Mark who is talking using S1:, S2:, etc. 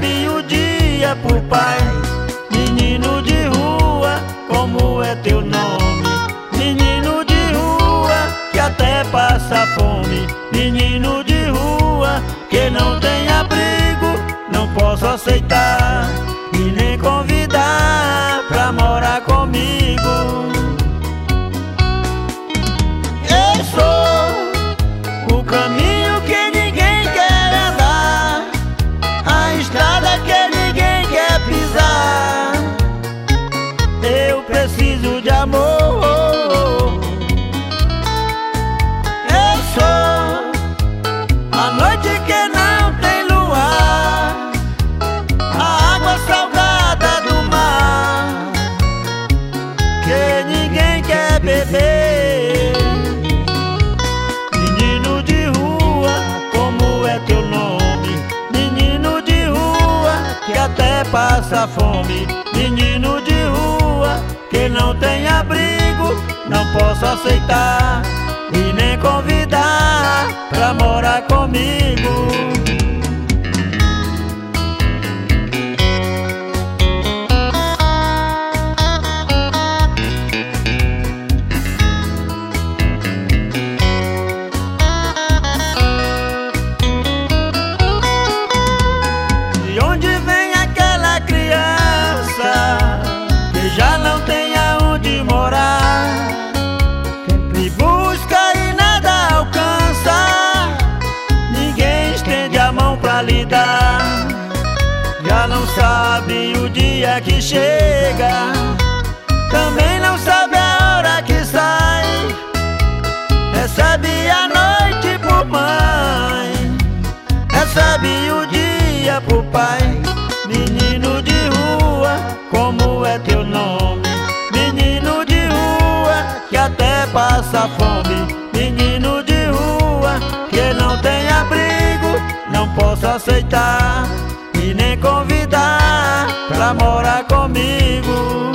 S1: sabe o dia pro pai. Menino de rua, como é teu nome? Menino de rua, que até passa fome. Menino de rua, que não tem abrigo, não posso aceitar e nem convidar pra morar comigo. Eu sou o caminho que ninguém quer andar, a estrada que ninguém quer pisar. Eu preciso de amor. Eu sou a noite que não tem luar, a água salgada do mar que ninguém quer beber. Menino de rua, como é teu nome? Menino de rua, que até passa fome. Menino de rua, que não tem abrigo, não posso aceitar e nem convidar pra morar comigo. De onde vem aquela criança que já não tem aonde morar? Sempre busca e nada alcança, ninguém estende a mão pra lhe dar. Já não sabe o dia que chega, também não sabe a hora que sai. Recebe a noite por mãe, recebe o dia por pai. Menino de rua, como é teu nome? Menino de rua, que até passa fome. Menino de rua, que não tem abrigo, não posso aceitar e nem convidar pra morar comigo.